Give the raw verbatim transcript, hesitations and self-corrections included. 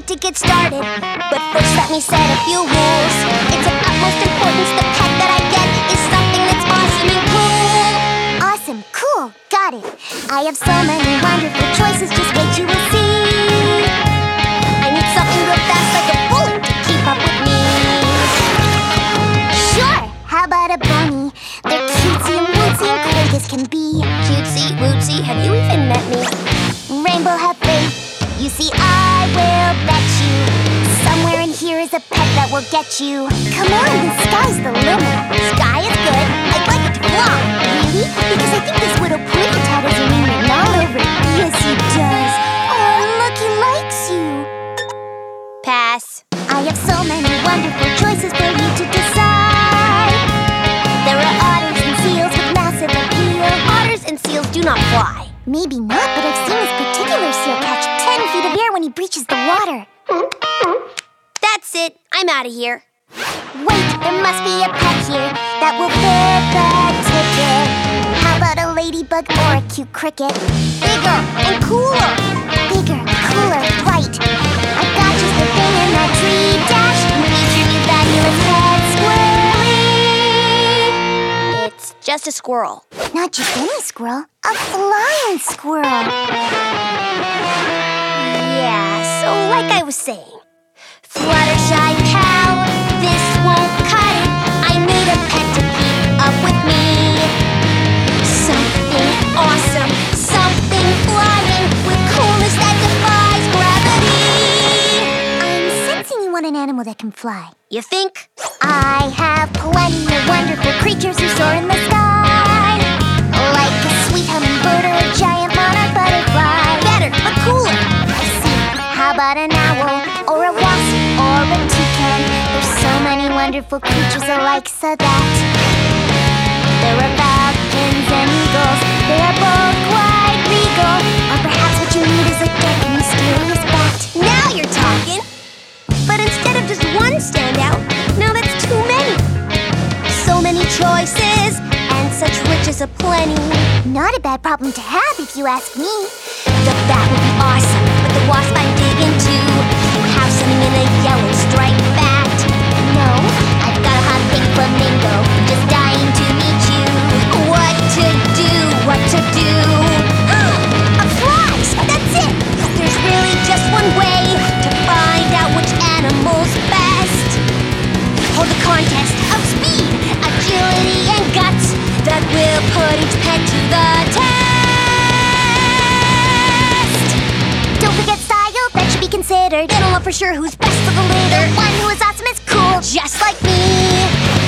to get started, but first let me set a few rules. It's of utmost importance the pet that I get is something that's awesome and cool. Awesome, cool, got it. I have so many wonderful choices, just wait you will see. I need something real fast like a bullet to keep up with me. Sure, how about a bunny? They're cutesy and wootsy and quick as can be. Cutesy, wootsy, have you even met me? Rainbow, have faith. You see, I will bet you somewhere in here is a pet that will get you. Come on, the sky's the limit. Sky is good. I'd like it to fly. Really? Because I think this little pointy tat has a name written all over it. Yes, he does. Oh, look, he likes you. Pass. I have so many wonderful choices for you to decide. There are otters and seals with massive appeal. Otters and seals do not fly. Maybe not, but I've seen this particular seal catch ten feet of air when he breaches the water. That's it. I'm out of here. Wait, there must be a pet here that will fit the ticket. How about a ladybug or a cute cricket? Bigger and cooler. Bigger, cooler, right. I've got just the thing in that tree dash. Meet your new fabulous pet squirrely. It's just a squirrel. Not just any squirrel, a flying squirrel. Yeah, so like I was saying, Fluttershy pal, this won't cut it. I need a pet to keep up with me. Something awesome, something flying with coolness that defies gravity. I'm sensing you want an animal that can fly. You think? I have plenty of wonderful creatures who soar in the sky, like a sweet hummingbird or a giant monarch butterfly. Better, but cooler. I see. How about an owl or a wasp or a toucan? There's so many wonderful creatures alike, so that there are falcons and eagles. They are both quite regal. Or perhaps what you need is a dark and mysterious bat. Now you're talking. But instead of just one standout, now that's too many. So many choices and such riches aplenty. Not a bad problem to have if you ask me. The bat would be awesome, but the wasp I'm digging to have something in a yellow striped bat. No, I've got a hot pink flamingo just dying to meet you. What to do, what to do? A fly, that's it. There's really just one way to find out which animal's best. Hold a contest of speed, agility, and guts that will put each pet to the test. Don't forget style, that should be considered. It'll know for sure who's best for the litter. One who is awesome is cool, just like me.